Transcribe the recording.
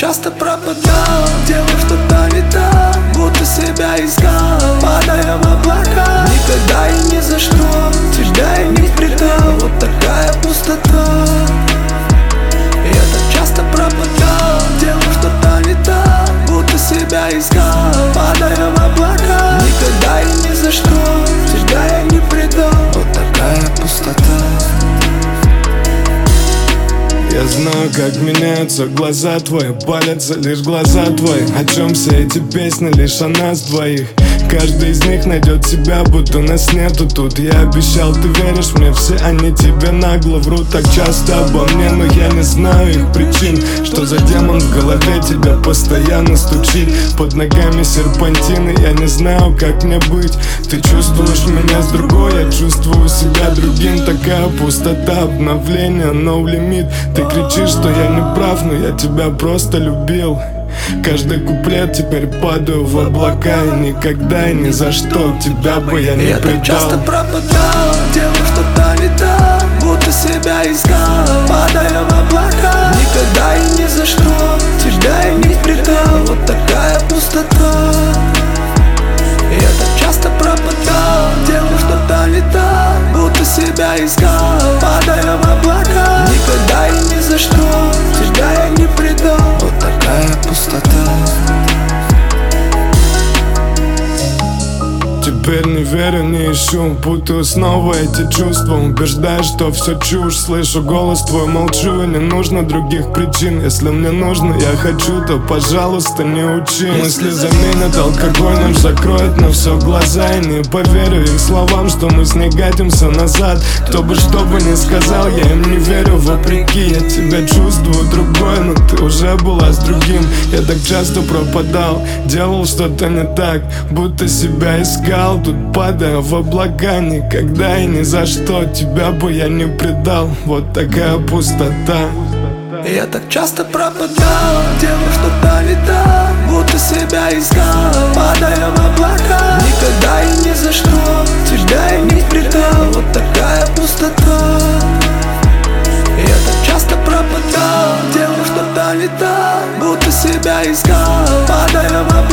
часто пропадал, делал что-то не так, будто себя искал, падая в облака. Никогда и ни за что тебя я не предал. Вот такая пустота. Я так часто пропадал, делал что-то не так, будто себя искал, падая в облака. Никогда и ни за что тебя я не предал. Вот такая пустота. Я знаю, как меняются глаза твои, палятся лишь глаза твои. О чем все эти песни, лишь о нас двоих. Каждый из них найдет себя, будто нас нету тут. Я обещал, ты веришь мне, все они тебе нагло врут. Так часто обо мне, но я не знаю их причин. Что за демон в голове тебя постоянно стучит? Под ногами серпантины, я не знаю, как мне быть. Ты чувствуешь меня с другой, я чувствую себя другим. Такая пустота, обновление, no limit. Ты кричишь, что я не прав, но я тебя просто любил. Каждый куплет теперь падаю в облака. И никогда и ни за что тебя бы я не предал. Я так часто пропадал, делал что-то не так, будто себя искал, падая в облака. Никогда и ни за что тебя я не предал. Вот такая пустота. Я так часто пропадал, делал что-то не так, будто себя искал, падая в облака. Никогда и ни за что тебя я не предал. Вот такая пустота. Теперь не верю, не ищу, путаю снова эти чувства. Убеждаю, что все чушь, слышу голос твой, молчу. И не нужно других причин, если мне нужно, я хочу, то пожалуйста не учи. Мысли заменят алкогольным, закроют на все глаза. И не поверю их словам, что мы с ней катимся назад. Кто бы что бы ни сказал, я им не верю вопреки. Я тебя чувствую другой, но ты уже была с другим. Я так часто пропадал, делал что-то не так, будто себя искал. Тут падая в облака, никогда и ни за что тебя бы я не предал. Вот такая пустота. Я так часто пропадал, делал что-то не так, будто себя искал, падая в облака. Никогда и ни за что тебя я не предал. Вот такая пустота. Я так часто пропадал, делал что-то не так, будто себя искал, падая в облака.